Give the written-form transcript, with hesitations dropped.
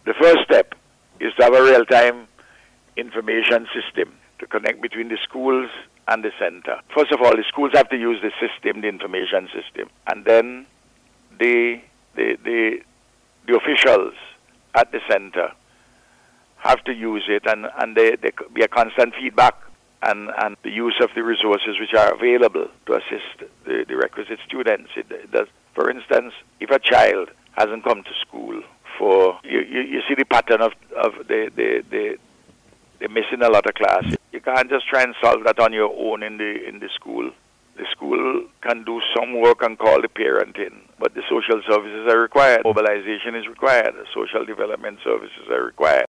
The first step is to have a real-time information system to connect between the schools and the center. First of all, the schools have to use the system, the information system, and then the officials at the center have to use it, and there be a constant feedback and the use of the resources which are available to assist the requisite students. For instance, if a child hasn't come to school you see the pattern of they're missing a lot of classes. You can't just try and solve that on your own in the school. The school can do some work and call the parent in, but the social services are required. Mobilization is required. Social development services are required.